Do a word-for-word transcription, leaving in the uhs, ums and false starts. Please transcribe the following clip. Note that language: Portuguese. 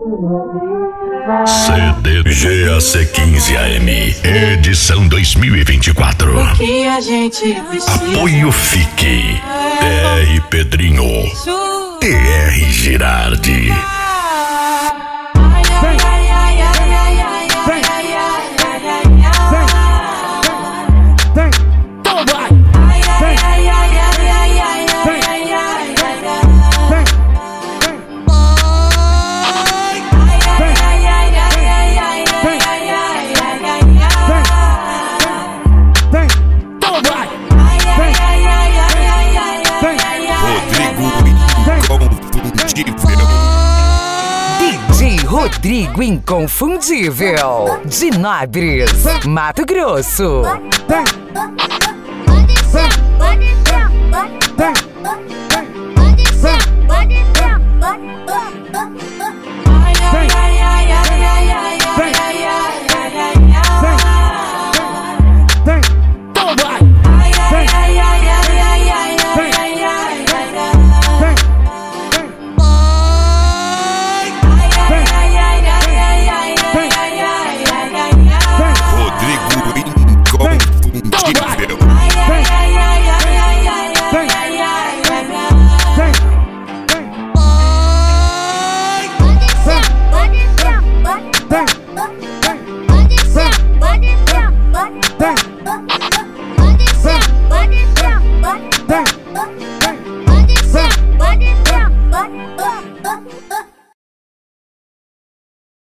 C D G A C quinze A M, edição dois mil e vinte e quatro. O que a gente Apoio Fique, T R Pedrinho, T R Girardi. D J Rodrigo Inconfundível, de Nabres, Mato Grosso. Pode ser, pode ser, pode ser, pode ser, pode ser, Rodrigo Inconfundível.